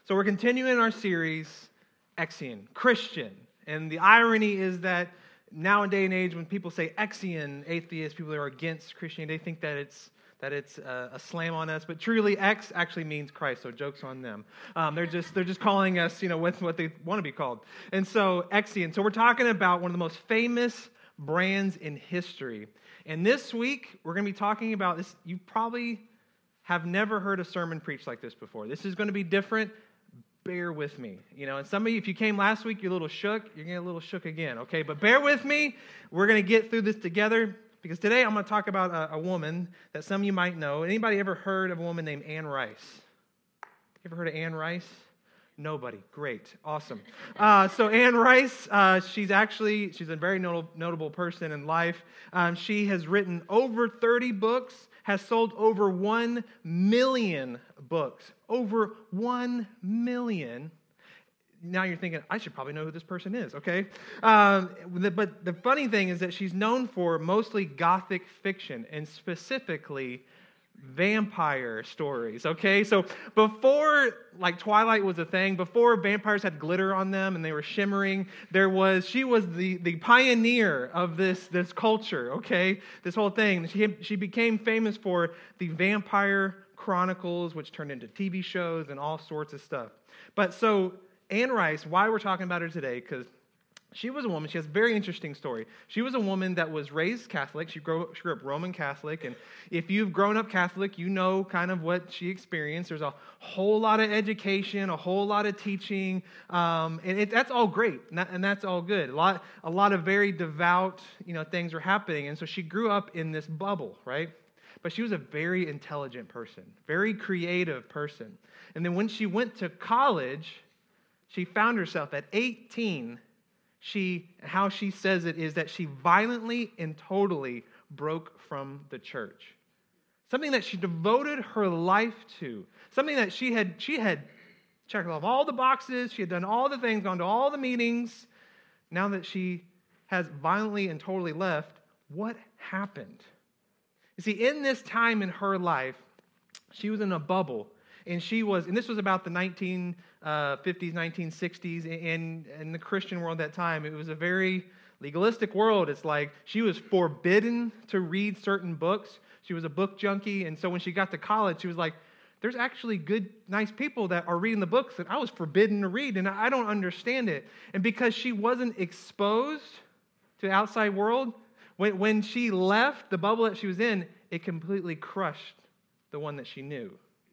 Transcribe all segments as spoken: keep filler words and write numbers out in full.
So we're continuing our series, Exian, Christian. And the irony is that now in day and age, when people say Exian, atheists, people that are against Christianity, they think that it's that it's a, a slam on us. But truly, X actually means Christ, so joke's on them. Um, they're just they're just calling us, you know, with what they want to be called. And so Exian. So we're talking about one of the most famous brands in history. And this week, we're going to be talking about this. You probably have never heard a sermon preached like this before. This is going to be different. Bear with me. You know, and some of you, if you came last week, you're a little shook. You're going to get a little shook again, okay? But bear with me. We're going to get through this together because today I'm going to talk about a, a woman that some of you might know. Anybody ever heard of a woman named Anne Rice? You ever heard of Anne Rice? Nobody. Great. Awesome. Uh, so Anne Rice, uh, she's actually, she's a very notable, notable person in life. Um, she has written over thirty books, has sold over one million books. Over one million. Now you're thinking, I should probably know who this person is, okay? Um, but the funny thing is that she's known for mostly Gothic fiction, and specifically vampire stories, okay? So before, like, Twilight was a thing, before vampires had glitter on them and they were shimmering, there was, she was the, the pioneer of this, this culture, okay? This whole thing. She, she became famous for the Vampire Chronicles, which turned into T V shows and all sorts of stuff. But so, Anne Rice, why we're talking about her today, because she was a woman, she has a very interesting story. She was a woman that was raised Catholic. She grew, she grew up Roman Catholic. And if you've grown up Catholic, you know kind of what she experienced. There's a whole lot of education, a whole lot of teaching. Um, and it, that's all great. And, that, and that's all good. A lot, a lot of very devout, you know, things were happening. And so she grew up in this bubble, right? But she was a very intelligent person, very creative person. And then when she went to college, she found herself at eighteen. She, how she says it is that she violently and totally broke from the church. Something that she devoted her life to. Something that she had, she had checked off all the boxes. She had done all the things, gone to all the meetings. Now that she has violently and totally left, what happened? You see, in this time in her life, she was in a bubble. And she was, and this was about the nineteen fifties, nineteen sixties, in, in the Christian world at that time. It was a very legalistic world. It's like she was forbidden to read certain books. She was a book junkie. And so when she got to college, she was like, there's actually good, nice people that are reading the books that I was forbidden to read, and I don't understand it. And because she wasn't exposed to the outside world, when, when she left the bubble that she was in, it completely crushed the one that she knew.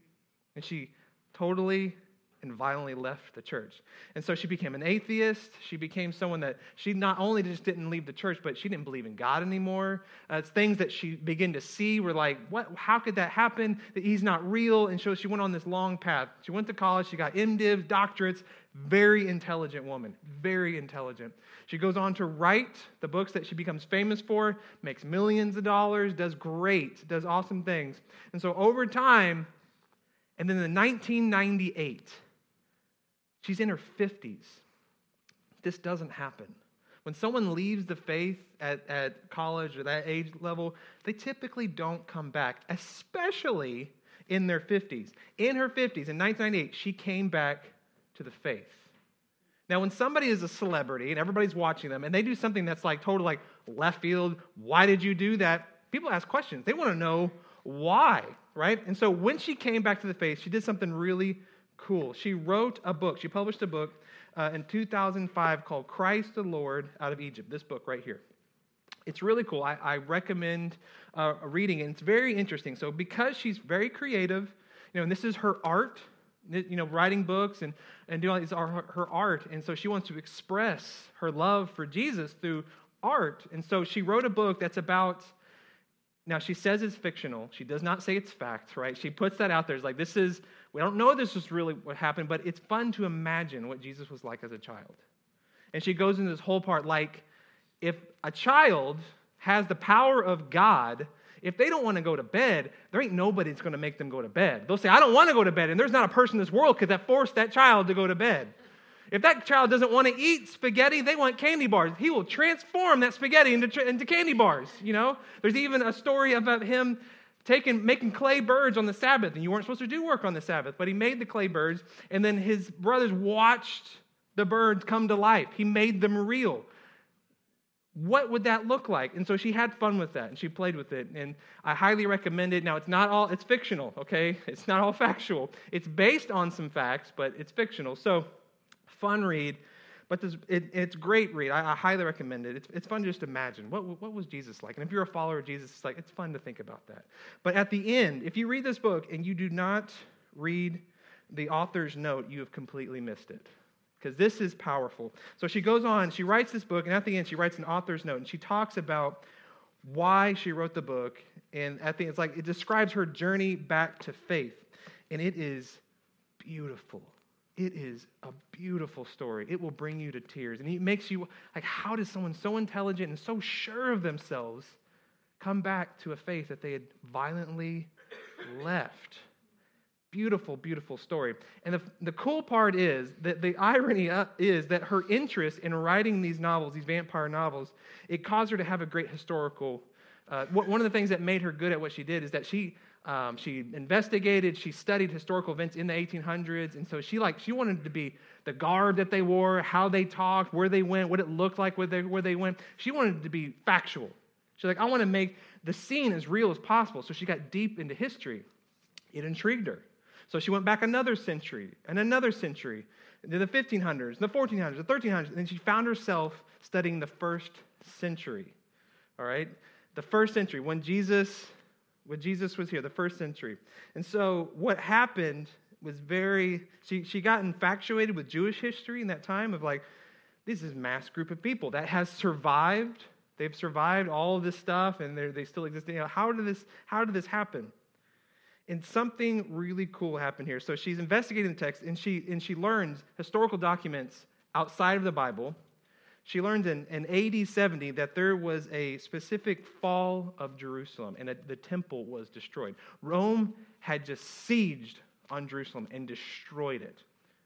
And she totally and violently left the church. And so she became an atheist. She became someone that she not only just didn't leave the church, but she didn't believe in God anymore. Uh, it's things that she began to see were like, what? How could that happen? That he's not real. And so she went on this long path. She went to college. She got MDivs, doctorates. Very intelligent woman. Very intelligent. She goes on to write the books that she becomes famous for, makes millions of dollars, does great, does awesome things. And so over time, and then in nineteen ninety-eight, she's in her fifties. This doesn't happen. When someone leaves the faith at, at college or that age level, they typically don't come back, especially in their fifties. In her fifties, in nineteen ninety-eight, she came back to the faith. Now, when somebody is a celebrity and everybody's watching them and they do something that's like total like left field, why did you do that? People ask questions. They want to know why, right? And so when she came back to the faith, she did something really cool. She wrote a book. She published a book uh, in two thousand five called Christ the Lord Out of Egypt, this book right here. It's really cool. I, I recommend uh, reading it. It's very interesting. So because she's very creative, you know, and this is her art, you know, writing books and, and doing all these are her, her art. And so she wants to express her love for Jesus through art. And so she wrote a book that's about, now she says it's fictional. She does not say it's fact, right? She puts that out there. It's like, this is, we don't know this is really what happened, but it's fun to imagine what Jesus was like as a child. And she goes into this whole part like, if a child has the power of God, if they don't want to go to bed, there ain't nobody that's going to make them go to bed. They'll say, I don't want to go to bed, and there's not a person in this world could that force that child to go to bed. If that child doesn't want to eat spaghetti, they want candy bars. He will transform that spaghetti into, into candy bars, you know? There's even a story about him taking, making clay birds on the Sabbath, and you weren't supposed to do work on the Sabbath, but he made the clay birds, and then his brothers watched the birds come to life. He made them real. What would that look like? And so she had fun with that, and she played with it, and I highly recommend it. Now, it's not all, it's fictional, okay? It's not all factual. It's based on some facts, but it's fictional. So, fun read, but this, it, it's great read. I, I highly recommend it. It's, it's fun to just imagine, what, what was Jesus like? And if you're a follower of Jesus, it's like, it's fun to think about that. But at the end, if you read this book and you do not read the author's note, you have completely missed it. Because this is powerful. So she goes on, she writes this book, and at the end she writes an author's note, and she talks about why she wrote the book, and at the end it's like, it describes her journey back to faith, and it is beautiful. It is a beautiful story. It will bring you to tears, and it makes you, like, how does someone so intelligent and so sure of themselves come back to a faith that they had violently left? Beautiful, beautiful story. And the, the cool part is that the irony is that her interest in writing these novels, these vampire novels, it caused her to have a great historical, uh, one of the things that made her good at what she did is that she um, she investigated, she studied historical events in the eighteen hundreds, and so she like she wanted to be the garb that they wore, how they talked, where they went, what it looked like where they, where they went. She wanted to be factual. She's like, I want to make the scene as real as possible. So she got deep into history. It intrigued her. So she went back another century and another century, into the fifteen hundreds, the fourteen hundreds, the thirteen hundreds, and she found herself studying the first century, all right? The first century, when Jesus, when Jesus was here, the first century. And so what happened was very, she, she got infatuated with Jewish history in that time of like, this is a mass group of people that has survived. They've survived all of this stuff, and they still exist. You know, how did this, how did this happen? And something really cool happened here. So she's investigating the text, and she and she learns historical documents outside of the Bible. She learns in, in A D seventy that there was a specific fall of Jerusalem, and that the temple was destroyed. Rome had just sieged on Jerusalem and destroyed it.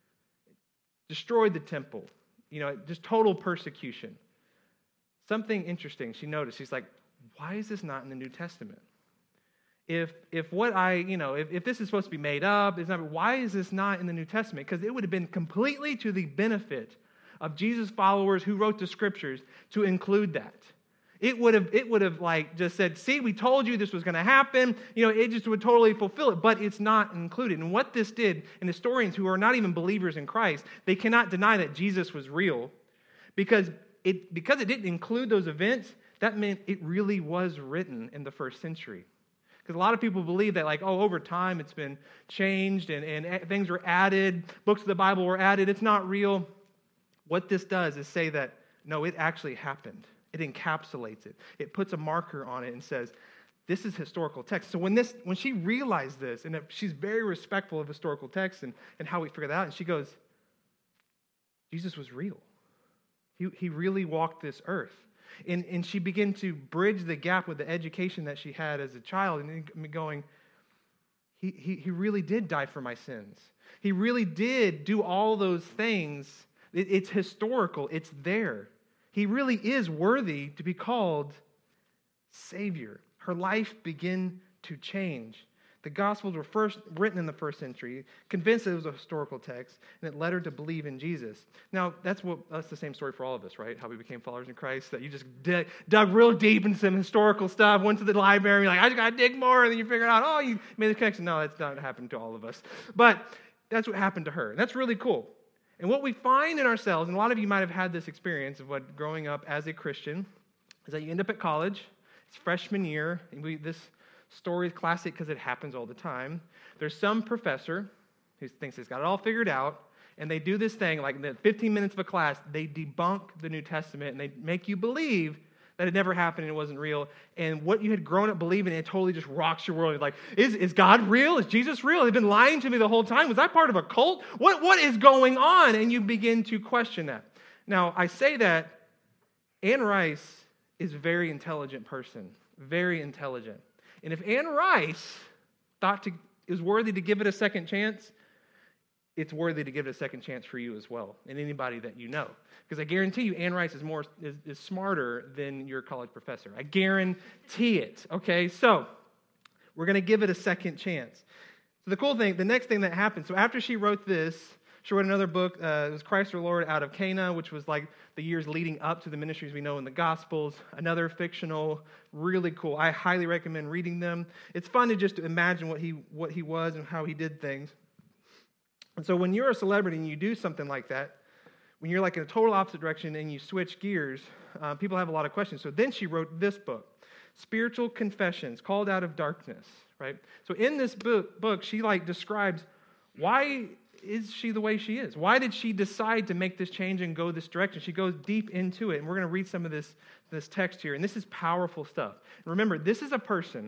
Destroyed the temple. You know, just total persecution. Something interesting she noticed. She's like, why is this not in the New Testament? If if what I, you know, if, if this is supposed to be made up, it's not, why is this not in the New Testament? Because it would have been completely to the benefit of Jesus' followers who wrote the scriptures to include that. It would have, it would have like just said, see, we told you this was going to happen. You know, it just would totally fulfill it, but it's not included. And what this did, and historians who are not even believers in Christ, they cannot deny that Jesus was real because it, because it didn't include those events, that meant it really was written in the first century. Because a lot of people believe that, like, oh, over time it's been changed and, and things were added, books of the Bible were added, it's not real. What this does is say that, no, it actually happened. It encapsulates it. It puts a marker on it and says, this is historical text. So when this, when she realized this, and she's very respectful of historical texts and, and how we figure that out, and she goes, Jesus was real. He, he really walked this earth. And, and she began to bridge the gap with the education that she had as a child and going, he, he, he really did die for my sins. He really did do all those things. It, it's historical. It's there. He really is worthy to be called Savior. Her life began to change. The Gospels were first written in the first century, convinced it was a historical text, and it led her to believe in Jesus. Now, that's what that's the same story for all of us, right? How we became followers in Christ, that you just dug, dug real deep into some historical stuff, went to the library, and you're like, I just got to dig more, and then you figure out, oh, you made the connection. No, that's not happened to all of us. But that's what happened to her, and that's really cool. And what we find in ourselves, and a lot of you might have had this experience of what growing up as a Christian, is that you end up at college, it's freshman year, and we this story is classic because it happens all the time. There's some professor who thinks he's got it all figured out, and they do this thing, like in the fifteen minutes of a class, they debunk the New Testament, and they make you believe that it never happened and it wasn't real, and what you had grown up believing, it totally just rocks your world. You're like, is, is God real? Is Jesus real? They've been lying to me the whole time. Was I part of a cult? What, what is going on? And you begin to question that. Now, I say that Anne Rice is a very intelligent person, very intelligent. And if Anne Rice thought to, is worthy to give it a second chance, it's worthy to give it a second chance for you as well, and anybody that you know. Because I guarantee you, Anne Rice is more is, is smarter than your college professor. I guarantee it. Okay, so We're going to give it a second chance. So the cool thing, the next thing that happened, so after she wrote this, she wrote another book. Uh, it was Christ our Lord Out of Cana, which was like the years leading up to the ministries we know in the Gospels. Another fictional, really cool. I highly recommend reading them. It's fun to just imagine what he what he was and how he did things. And so when you're a celebrity and you do something like that, when you're like in a total opposite direction and you switch gears, uh, people have a lot of questions. So then she wrote this book, Spiritual Confessions, Called Out of Darkness, right? So in this book, book she like describes why is she the way she is? Why did she decide to make this change and go this direction? She goes deep into it, and we're going to read some of this, this text here, and this is powerful stuff. And remember, this is a person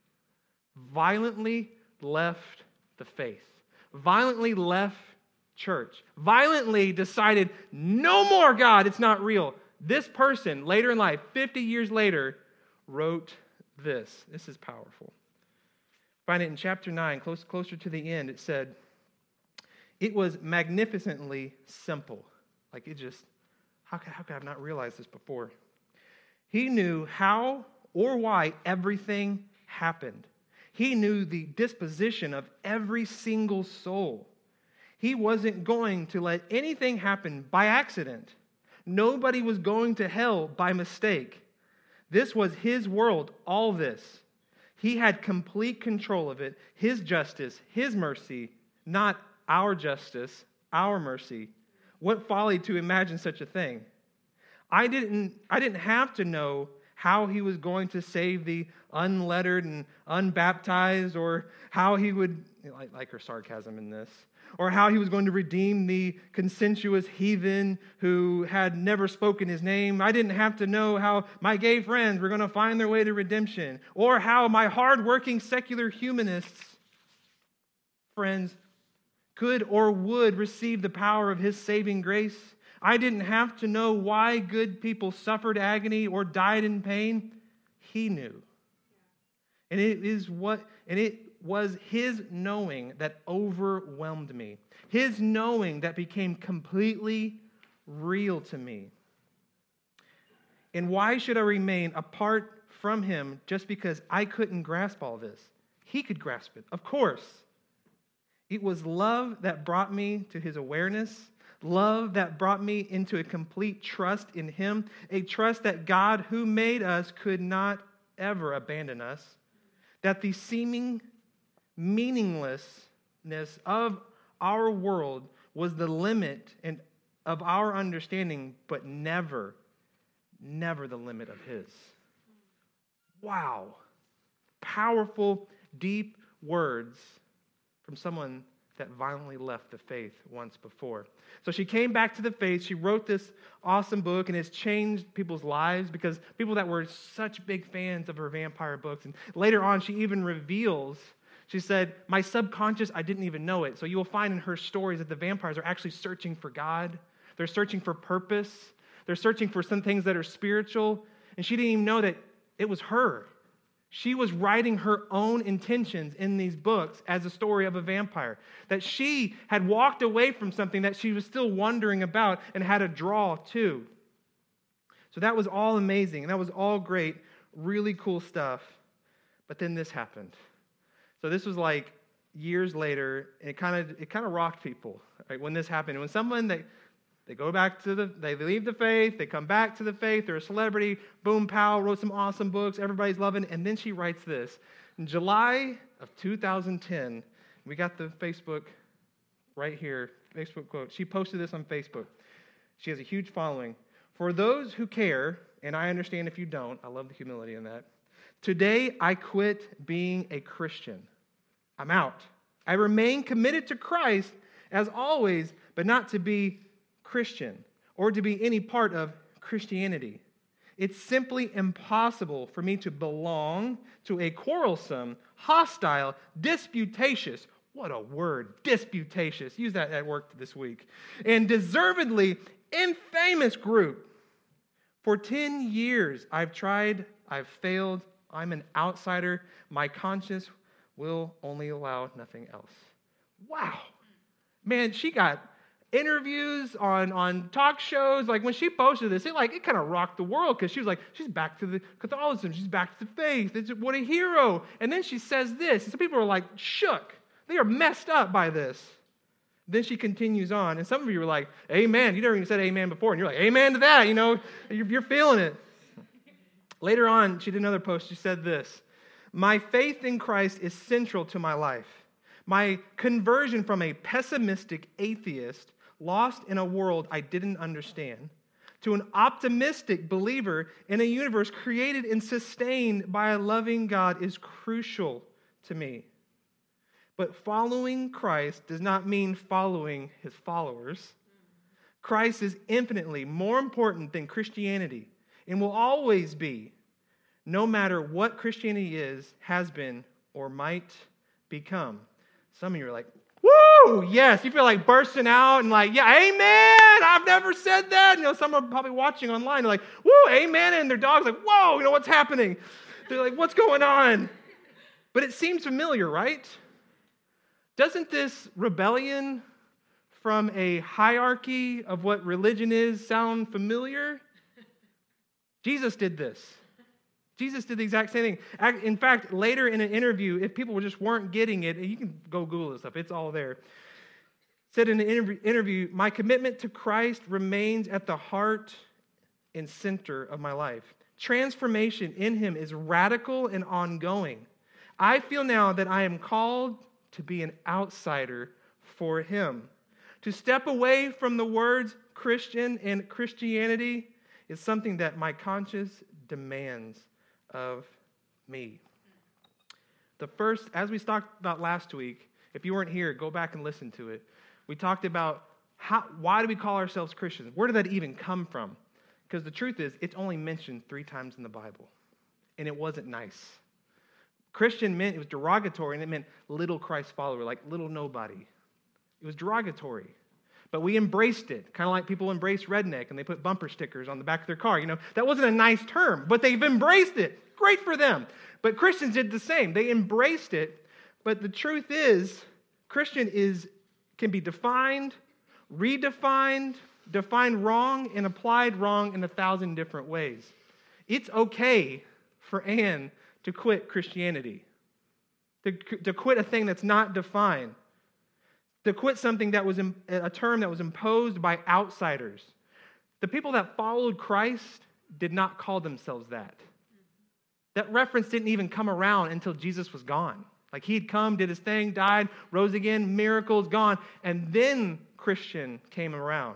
violently left the faith, violently left church, violently decided, no more God, it's not real. This person, later in life, fifty years later, wrote this. This is powerful. Find it in chapter nine, close, closer to the end. It said, it was magnificently simple. Like it just, how could, how could I have not realized this before? He knew how or why everything happened. He knew the disposition of every single soul. He wasn't going to let anything happen by accident. Nobody was going to hell by mistake. This was his world, all this. He had complete control of it, his justice, his mercy, not our justice, our mercy. What folly to imagine such a thing. I didn't, I didn't have to know how he was going to save the unlettered and unbaptized, or how he would, I like her sarcasm in this, or how he was going to redeem the consensuous heathen who had never spoken his name. I didn't have to know how my gay friends were going to find their way to redemption, or how my hardworking secular humanists friends could or would receive the power of his saving grace. I didn't have to know why good people suffered agony or died in pain. He knew. And it is what, and it was his knowing that overwhelmed me. His knowing that became completely real to me. And why should I remain apart from him just because I couldn't grasp all this? He could grasp it, of course. It was love that brought me to his awareness, love that brought me into a complete trust in him, a trust that God who made us could not ever abandon us, that the seeming meaninglessness of our world was the limit and of our understanding, but never, never the limit of his. Wow. Powerful, deep words from someone that violently left the faith once before. So she came back to the faith. She wrote this awesome book, and it's changed people's lives because people that were such big fans of her vampire books. And later on, she even reveals, she said, my subconscious, I didn't even know it. So you will find in her stories that the vampires are actually searching for God. They're searching for purpose. They're searching for some things that are spiritual. And she didn't even know that it was her. She was writing her own intentions in these books as a story of a vampire. That she had walked away from something that she was still wondering about and had a draw to. So that was all amazing. And that was all great, really cool stuff. But then this happened. So this was like years later, and it kind of it kind of rocked people, right? When this happened. When someone that They go back to the, they leave the faith, they come back to the faith, they're a celebrity, boom, pow, wrote some awesome books, everybody's loving, and then she writes this. In July of two thousand ten, we got the Facebook right here, Facebook quote. She posted this on Facebook. She has a huge following. For those who care, and I understand if you don't, I love the humility in that. Today, I quit being a Christian. I'm out. I remain committed to Christ as always, but not to be Christian or to be any part of Christianity. It's simply impossible for me to belong to a quarrelsome, hostile, disputatious, what a word, disputatious, use that at work this week, and deservedly infamous group. For ten years, I've tried, I've failed, I'm an outsider, my conscience will only allow nothing else. Wow. Man, she got interviews, on, on talk shows. Like when she posted this, it like it kind of rocked the world because she was like, she's back to the Catholicism. She's back to the faith. It's, what a hero. And then she says this. And some people are like shook. They are messed up by this. Then she continues on. And some of you are like, amen. You never even said amen before. And you're like, amen to that. You know, you're, you're feeling it. Later on, she did another post. She said this. My faith in Christ is central to my life. My conversion from a pessimistic atheist lost in a world I didn't understand to an optimistic believer in a universe created and sustained by a loving God is crucial to me. But following Christ does not mean following his followers. Christ is infinitely more important than Christianity and will always be, no matter what Christianity is, has been, or might become. Some of you are like, woo, yes. You feel like bursting out and like, yeah, amen. I've never said that. You know, some are probably watching online. They're like, woo, amen. And their dog's like, whoa, you know, what's happening? They're like, what's going on? But it seems familiar, right? Doesn't this rebellion from a hierarchy of what religion is sound familiar? Jesus did this. Jesus did the exact same thing. In fact, later in an interview, if people just weren't getting it, you can go Google this stuff, it's all there. Said in an interview, my commitment to Christ remains at the heart and center of my life. Transformation in him is radical and ongoing. I feel now that I am called to be an outsider for him. To step away from the words Christian and Christianity is something that my conscience demands of me. The first, as we talked about last week, if you weren't here, go back and listen to it. We talked about how, why do we call ourselves Christians? Where did that even come from? Because the truth is, it's only mentioned three times in the Bible, and it wasn't nice. Christian meant, it was derogatory, and it meant little Christ follower, like little nobody. It was derogatory. But we embraced it, kind of like people embrace redneck and they put bumper stickers on the back of their car. You know, that wasn't a nice term, but they've embraced it. Great for them. But Christians did the same. They embraced it. But the truth is, Christian is can be defined, redefined, defined wrong, and applied wrong in a thousand different ways. It's okay for Anne to quit Christianity, to, to quit a thing that's not defined. To quit something that was a term that was imposed by outsiders. The people that followed Christ did not call themselves that. That reference didn't even come around until Jesus was gone. Like he'd come, did his thing, died, rose again, miracles, gone, and then Christian came around.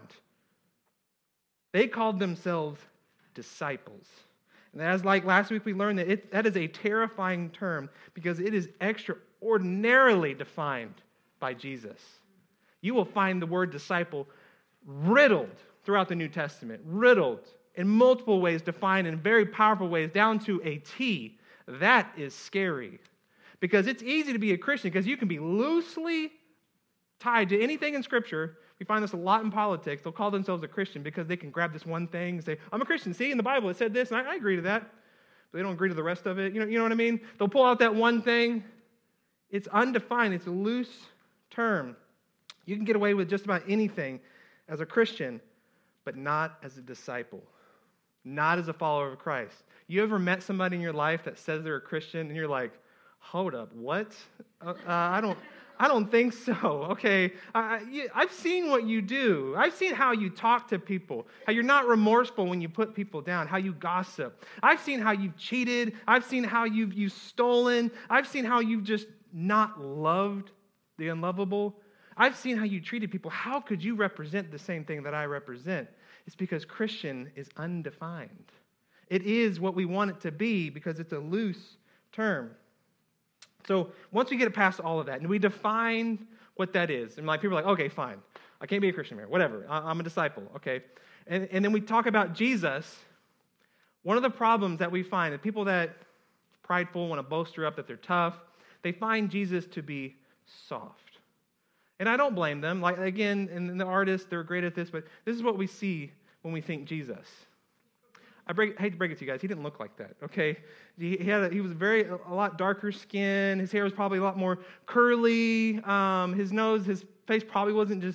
They called themselves disciples. And as like last week we learned that it, that is a terrifying term because it is extraordinarily defined by Jesus. You will find the word disciple riddled throughout the New Testament, riddled in multiple ways, defined in very powerful ways, down to a T. That is scary because it's easy to be a Christian because you can be loosely tied to anything in Scripture. We find this a lot in politics. They'll call themselves a Christian because they can grab this one thing and say, I'm a Christian. See, in the Bible it said this, and I, I agree to that. But they don't agree to the rest of it. You know, you know what I mean? They'll pull out that one thing. It's undefined. It's a loose term. You can get away with just about anything as a Christian, but not as a disciple, not as a follower of Christ. You ever met somebody in your life that says they're a Christian, and you're like, hold up, what? Uh, I don't I don't think so. Okay, I, you, I've seen what you do. I've seen how you talk to people, how you're not remorseful when you put people down, how you gossip. I've seen how you've cheated. I've seen how you've, you've stolen. I've seen how you've just not loved the unlovable. I've seen how you treated people. How could you represent the same thing that I represent? It's because Christian is undefined. It is what we want it to be because it's a loose term. So once we get past all of that and we define what that is, and like people are like, okay, fine. I can't be a Christian here. Whatever. I'm a disciple. Okay. And, and then we talk about Jesus. One of the problems that we find is people that prideful, want to bolster up that they're tough, they find Jesus to be soft. And I don't blame them. Like again, and the artists, they're great at this, but this is what we see when we think Jesus. I, break, I hate to break it to you guys. He didn't look like that, okay? He, he had a, he was very a lot darker skin. His hair was probably a lot more curly. Um, his nose, his face probably wasn't just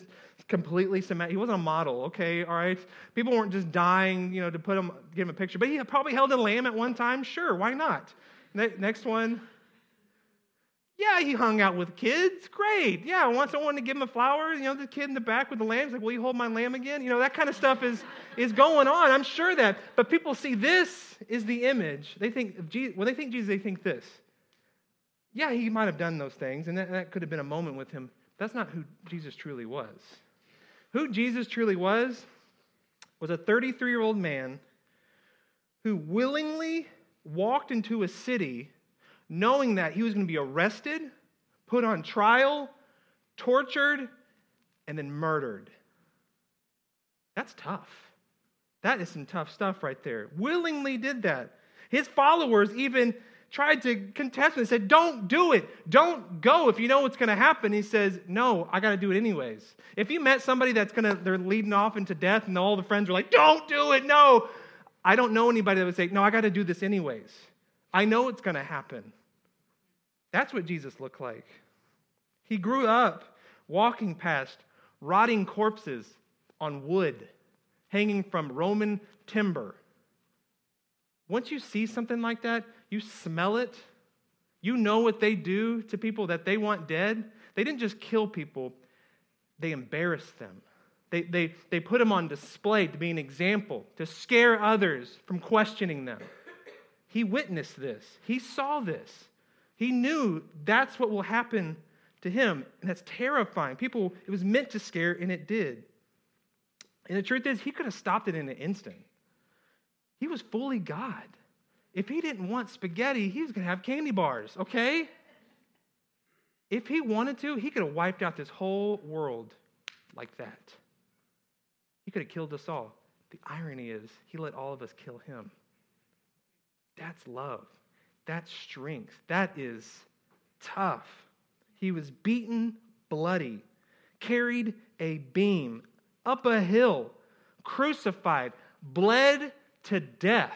completely cement. He wasn't a model, okay, all right? People weren't just dying, you know, to put him, give him a picture. But he probably held a lamb at one time. Sure, why not? Ne- next one. Yeah, he hung out with kids. Great. Yeah, I want someone to give him a flower. You know, the kid in the back with the lamb's like, will you hold my lamb again? You know, that kind of stuff is, is going on. I'm sure that. But people see this is the image. They think of Jesus, when they think Jesus, they think this. Yeah, he might have done those things, and that, that could have been a moment with him. That's not who Jesus truly was. Who Jesus truly was was a thirty-three-year-old man who willingly walked into a city knowing that he was going to be arrested, put on trial, tortured, and then murdered. That's tough. That is some tough stuff right there. Willingly did that. His followers even tried to contest him and said, don't do it. Don't go if you know what's going to happen. He says, no, I got to do it anyways. If you met somebody that's going to, they're leading off into death and all the friends are like, don't do it, no. I don't know anybody that would say, no, I got to do this anyways. I know it's going to happen. That's what Jesus looked like. He grew up walking past rotting corpses on wood, hanging from Roman timber. Once you see something like that, you smell it. You know what they do to people that they want dead. They didn't just kill people. They embarrassed them. They, they, they put them on display to be an example, to scare others from questioning them. He witnessed this. He saw this. He knew that's what will happen to him. And that's terrifying. People, it was meant to scare, and it did. And the truth is, he could have stopped it in an instant. He was fully God. If he didn't want spaghetti, he was going to have candy bars, okay? If he wanted to, he could have wiped out this whole world like that. He could have killed us all. The irony is, he let all of us kill him. That's love. That's strength. That is tough. He was beaten bloody, carried a beam up a hill, crucified, bled to death.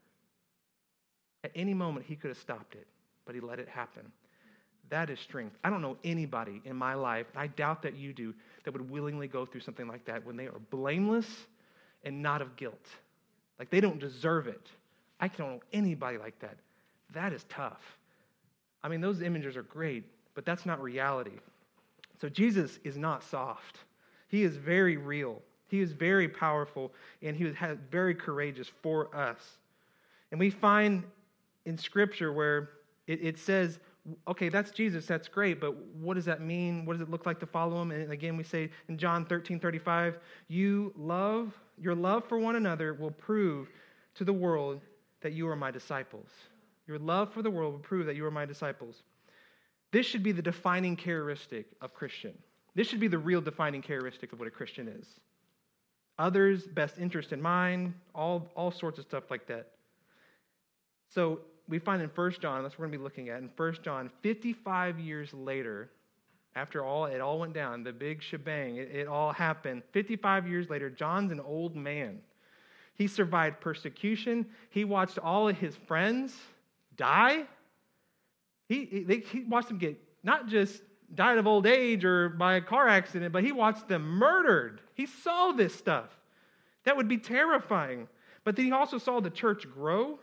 At any moment, he could have stopped it, but he let it happen. That is strength. I don't know anybody in my life, I doubt that you do, that would willingly go through something like that when they are blameless and not of guilt. Like they don't deserve it. I don't know anybody like that. That is tough. I mean, those images are great, but that's not reality. So Jesus is not soft. He is very real. He is very powerful, and he was very courageous for us. And we find in Scripture where it, it says, okay, that's Jesus, that's great, but what does that mean? What does it look like to follow him? And again, we say in John thirteen thirty-five, you love, your love for one another will prove to the world that you are my disciples. Your love for the world will prove that you are my disciples. This should be the defining characteristic of Christian. This should be the real defining characteristic of what a Christian is. Others, best interest in mind, all, all sorts of stuff like that. So we find in First John, that's what we're going to be looking at, in First John, fifty-five years later, after all, it all went down, the big shebang, it, it all happened. fifty-five years later, John's an old man. He survived persecution. He watched all of his friends die. He, he, he watched them get, not just died of old age or by a car accident, but he watched them murdered. He saw this stuff. That would be terrifying. But then he also saw the church grow.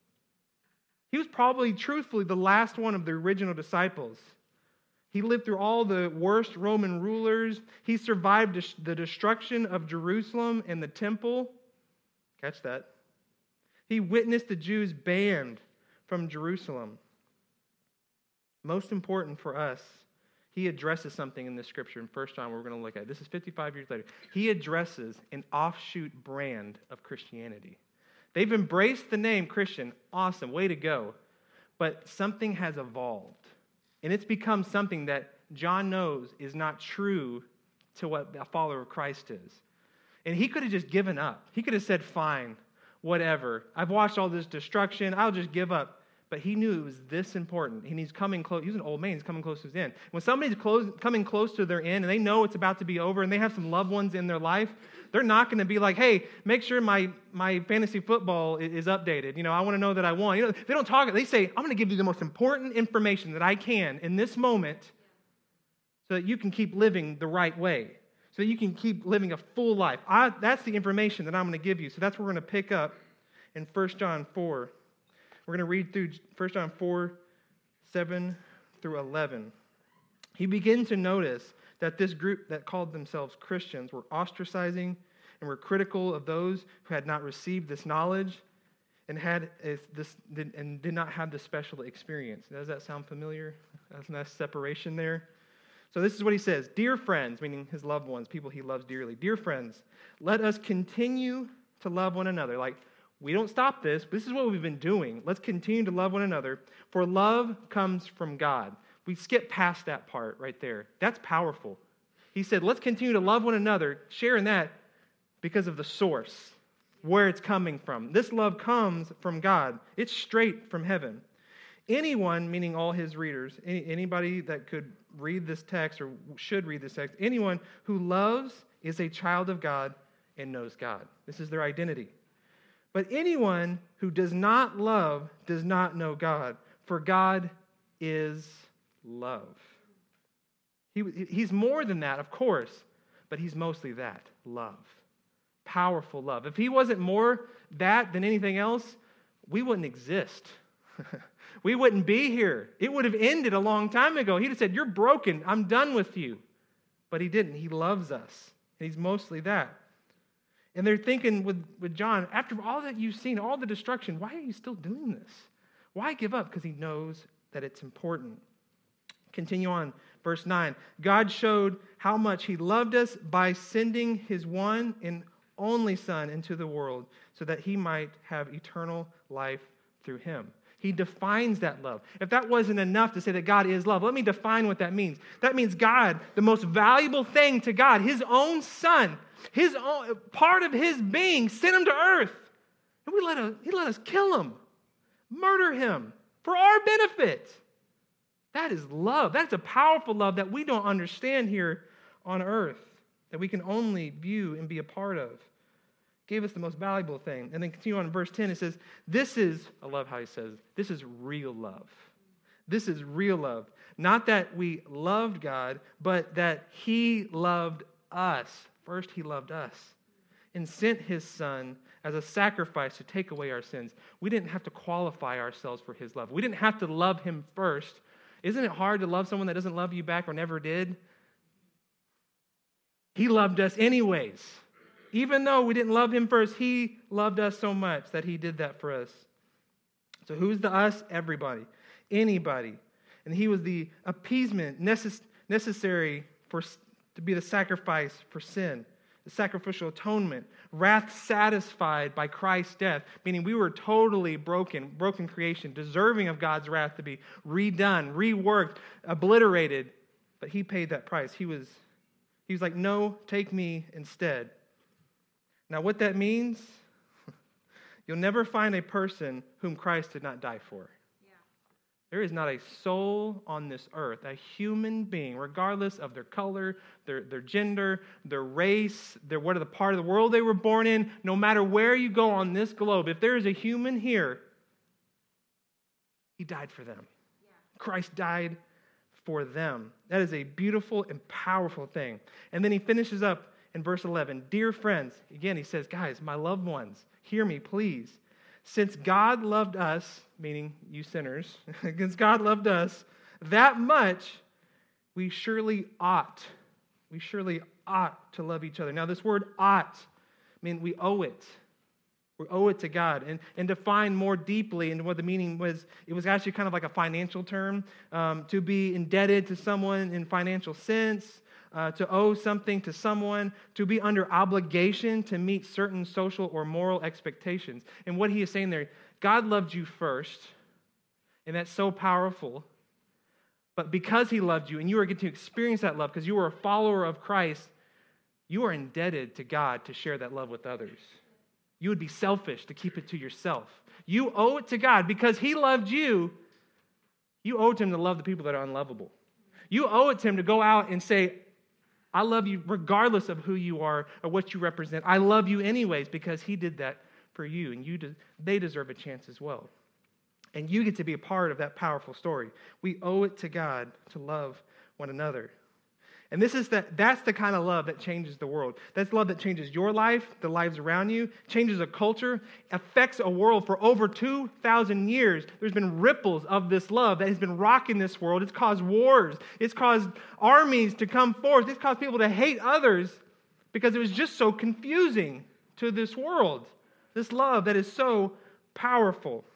He was probably, truthfully, the last one of the original disciples. He lived through all the worst Roman rulers. He survived the destruction of Jerusalem and the temple. Catch that. He witnessed the Jews banned from Jerusalem. Most important for us, he addresses something in this scripture in First John we're going to look at. This is fifty-five years later. He addresses an offshoot brand of Christianity. They've embraced the name Christian. Awesome, way to go. But something has evolved. And it's become something that John knows is not true to what a follower of Christ is. And he could have just given up. He could have said, fine, whatever. I've watched all this destruction. I'll just give up. But he knew it was this important. And he's coming close. He's an old man. He's coming close to his end. When somebody's close, coming close to their end and they know it's about to be over and they have some loved ones in their life, they're not going to be like, hey, make sure my, my fantasy football is updated. You know, I want to know that I won. You know, they don't talk. They say, I'm going to give you the most important information that I can in this moment so that you can keep living the right way. so that you can keep living a full life. I, that's the information that I'm going to give you. So that's what we're going to pick up in First John four. We're going to read through First John four, seven through eleven. He begins to notice that this group that called themselves Christians were ostracizing and were critical of those who had not received this knowledge and had this and did not have this special experience. Does that sound familiar? That's a nice separation there. So this is what he says. Dear friends, meaning his loved ones, people he loves dearly. Dear friends, let us continue to love one another. Like, we don't stop this, but this is what we've been doing. Let's continue to love one another, for love comes from God. We skip past that part right there. That's powerful. He said, let's continue to love one another, sharing that because of the source, where it's coming from. This love comes from God. It's straight from heaven. Anyone, meaning all his readers, any, anybody that could read this text or should read this text, anyone who loves is a child of God and knows God. This is their identity. But anyone who does not love does not know God, for God is love. He, he's more than that, of course, but he's mostly that, love. Powerful love. If he wasn't more that than anything else, we wouldn't exist. We wouldn't be here. It would have ended a long time ago. He'd have said, you're broken. I'm done with you. But he didn't. He loves us. And he's mostly that. And they're thinking with, with John, after all that you've seen, all the destruction, why are you still doing this? Why give up? Because he knows that it's important. Continue on, verse nine. God showed how much he loved us by sending his one and only Son into the world so that he might have eternal life through him. He defines that love. If that wasn't enough to say that God is love, let me define what that means. That means God, the most valuable thing to God, his own Son, his own, part of his being, sent him to earth. And we let us, he let us kill him, murder him for our benefit. That is love. That's a powerful love that we don't understand here on earth, that we can only view and be a part of. Gave us the most valuable thing. And then continue on in verse ten, it says, this is, I love how he says, this is real love. This is real love. Not that we loved God, but that he loved us. First, he loved us and sent his Son as a sacrifice to take away our sins. We didn't have to qualify ourselves for his love. We didn't have to love him first. Isn't it hard to love someone that doesn't love you back or never did? He loved us anyways. Even though we didn't love him first, he loved us so much that he did that for us. So who's the us? Everybody. Anybody. And he was the appeasement necess- necessary for to be the sacrifice for sin, the sacrificial atonement, wrath satisfied by Christ's death, meaning we were totally broken, broken creation, deserving of God's wrath to be redone, reworked, obliterated. But he paid that price. He was, he was like, no, take me instead. Now, what that means, you'll never find a person whom Christ did not die for. Yeah. There is not a soul on this earth, a human being, regardless of their color, their, their gender, their race, their what are the part of the world they were born in, no matter where you go on this globe, if there is a human here, he died for them. Yeah. Christ died for them. That is a beautiful and powerful thing. And then he finishes up in verse eleven, dear friends, again he says, guys, my loved ones, hear me, please. Since God loved us, meaning you sinners, since God loved us that much, we surely ought, we surely ought to love each other. Now this word ought, I mean, we owe it. We owe it to God. And, and define more deeply into what the meaning was, it was actually kind of like a financial term, um, to be indebted to someone in financial sense, Uh, to owe something to someone, to be under obligation to meet certain social or moral expectations. And what he is saying there, God loved you first, and that's so powerful. But because he loved you, and you are getting to experience that love, because you are a follower of Christ, you are indebted to God to share that love with others. You would be selfish to keep it to yourself. You owe it to God because he loved you. You owe it to him to love the people that are unlovable. You owe it to him to go out and say, I love you regardless of who you are or what you represent. I love you anyways because he did that for you, and you de- they deserve a chance as well. And you get to be a part of that powerful story. We owe it to God to love one another. And this is the, that's the kind of love that changes the world. That's love that changes your life, the lives around you, changes a culture, affects a world for over two thousand years. There's been ripples of this love that has been rocking this world. It's caused wars. It's caused armies to come forth. It's caused people to hate others because it was just so confusing to this world. This love that is so powerful.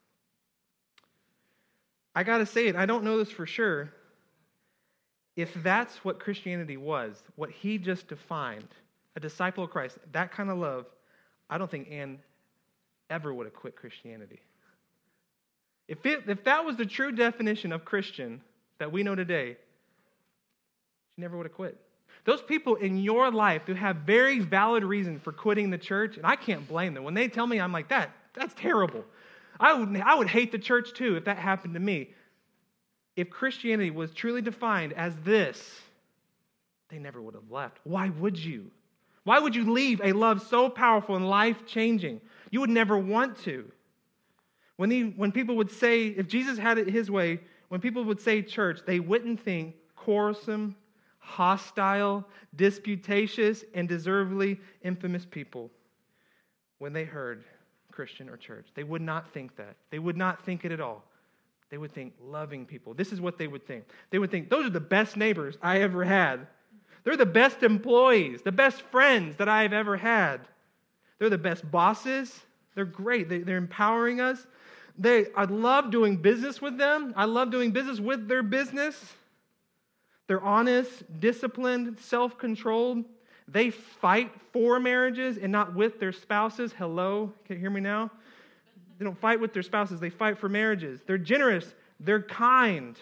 I got to say it, I don't know this for sure. If that's what Christianity was, what he just defined, a disciple of Christ, that kind of love, I don't think Anne ever would have quit Christianity. If it, if that was the true definition of Christian that we know today, she never would have quit. Those people in your life who have very valid reason for quitting the church, and I can't blame them. When they tell me, I'm like, that, that's terrible. I would, I would hate the church too if that happened to me. If Christianity was truly defined as this, they never would have left. Why would you? Why would you leave a love so powerful and life-changing? You would never want to. When, he, when people would say, if Jesus had it his way, when people would say church, they wouldn't think quarrelsome, hostile, disputatious, and deservedly infamous people when they heard Christian or church. They would not think that. They would not think it at all. They would think loving people. This is what they would think. They would think, those are the best neighbors I ever had. They're the best employees, the best friends that I've ever had. They're the best bosses. They're great. They, they're empowering us. They, I love doing business with them. I love doing business with their business. They're honest, disciplined, self-controlled. They fight for marriages and not with their spouses. Hello? Can you hear me now? They don't fight with their spouses. They fight for marriages. They're generous. They're kind.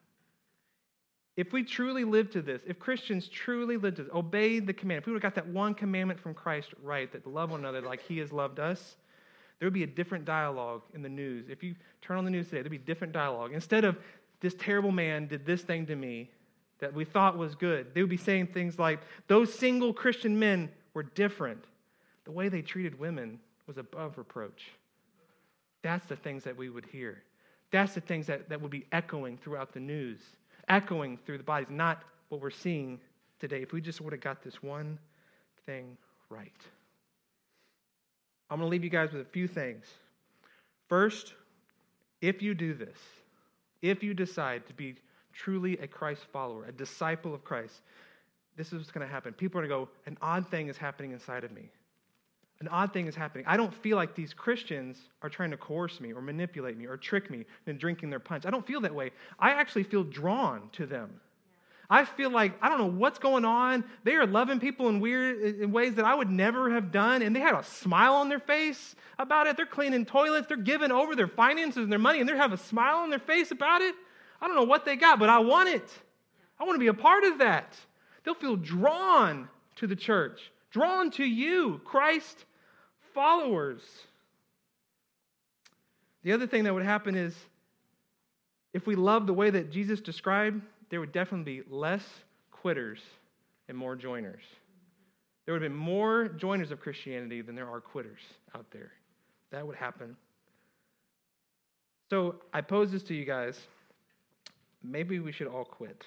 If we truly live to this, if Christians truly lived to this, obeyed the command, if we would have got that one commandment from Christ right, that to love one another like he has loved us, there would be a different dialogue in the news. If you turn on the news today, there would be different dialogue. Instead of, this terrible man did this thing to me that we thought was good, they would be saying things like, those single Christian men were different. The way they treated women was above reproach. That's the things that we would hear. That's the things that, that would be echoing throughout the news, echoing through the bodies, not what we're seeing today. If we just would have got this one thing right. I'm going to leave you guys with a few things. First, if you do this, if you decide to be truly a Christ follower, a disciple of Christ, this is what's going to happen. People are going to go, an odd thing is happening inside of me. An odd thing is happening. I don't feel like these Christians are trying to coerce me or manipulate me or trick me into drinking their punch. I don't feel that way. I actually feel drawn to them. I feel like, I don't know what's going on. They are loving people in weird in ways that I would never have done, and they had a smile on their face about it. They're cleaning toilets. They're giving over their finances and their money, and they have a smile on their face about it. I don't know what they got, but I want it. I want to be a part of that. They'll feel drawn to the church, drawn to you, Christ followers. The other thing that would happen is if we love the way that Jesus described, there would definitely be less quitters and more joiners. There would have been more joiners of Christianity than there are quitters out there. That would happen. So I pose this to you guys. Maybe we should all quit.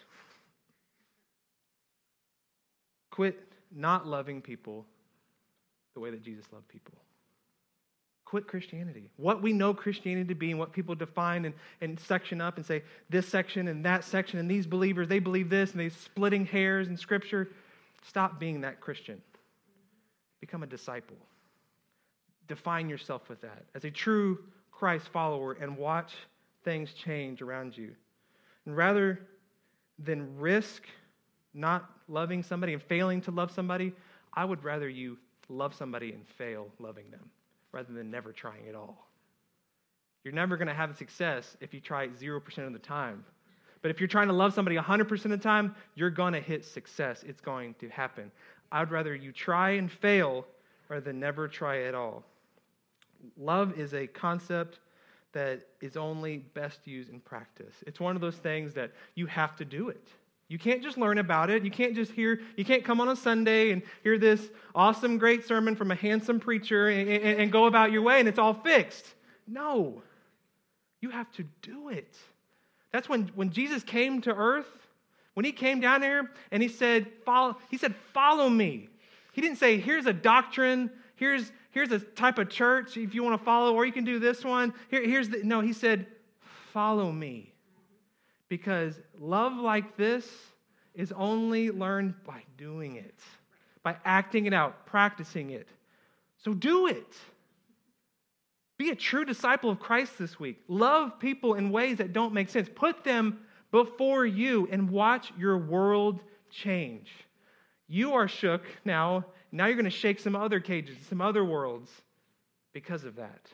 Quit not loving people the way that Jesus loved people. Quit Christianity. What we know Christianity to be and what people define and, and section up and say this section and that section and these believers, they believe this and they're splitting hairs in Scripture. Stop being that Christian. Become a disciple. Define yourself with that as a true Christ follower and watch things change around you. And rather than risk not loving somebody and failing to love somebody, I would rather you love somebody and fail loving them rather than never trying at all. You're never going to have success if you try zero percent of the time. But if you're trying to love somebody one hundred percent of the time, you're going to hit success. It's going to happen. I'd rather you try and fail rather than never try at all. Love is a concept that is only best used in practice. It's one of those things that you have to do it. You can't just learn about it. You can't just hear, you can't come on a Sunday and hear this awesome, great sermon from a handsome preacher and, and, and go about your way and it's all fixed. No. You have to do it. That's when, when Jesus came to earth, When he came down here and he said, follow, he said, follow me. He didn't say, here's a doctrine, here's, here's a type of church if you want to follow, or you can do this one. Here, here's the, no, he said, follow me. Because love like this is only learned by doing it, by acting it out, practicing it. So do it. Be a true disciple of Christ this week. Love people in ways that don't make sense. Put them before you and watch your world change. You are shook now. Now you're going to shake some other cages, some other worlds because of that.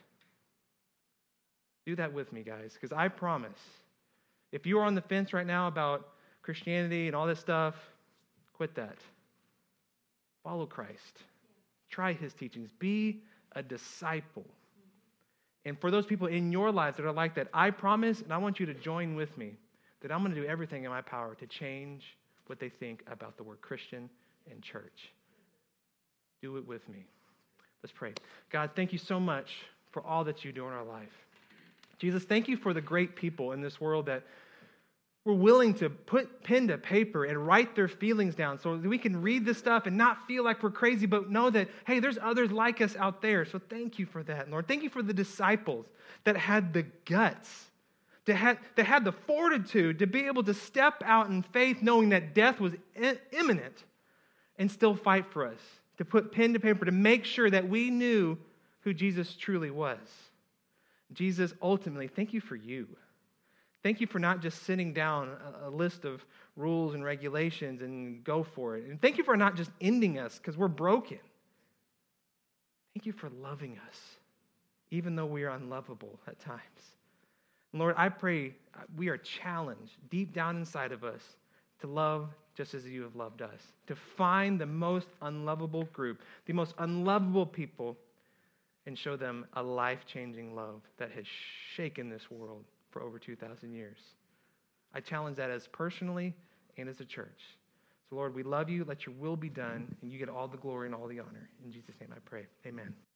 Do that with me, guys, because I promise, if you are on the fence right now about Christianity and all this stuff, quit that. Follow Christ. Try his teachings. Be a disciple. And for those people in your lives that are like that, I promise, and I want you to join with me, that I'm going to do everything in my power to change what they think about the word Christian and church. Do it with me. Let's pray. God, thank you so much for all that you do in our life. Jesus, thank you for the great people in this world that were willing to put pen to paper and write their feelings down so that we can read this stuff and not feel like we're crazy, but know that, hey, there's others like us out there. So thank you for that, Lord. Thank you for the disciples that had the guts, that had, that had the fortitude to be able to step out in faith knowing that death was imminent and still fight for us, to put pen to paper, to make sure that we knew who Jesus truly was. Jesus, ultimately, thank you for you. Thank you for not just sitting down a, a list of rules and regulations and go for it. And thank you for not just ending us because we're broken. Thank you for loving us, even though we are unlovable at times. And Lord, I pray we are challenged deep down inside of us to love just as you have loved us, to find the most unlovable group, the most unlovable people, and show them a life-changing love that has shaken this world for over two thousand years. I challenge that as personally and as a church. So Lord, we love you. Let your will be done, and you get all the glory and all the honor. In Jesus' name I pray. Amen.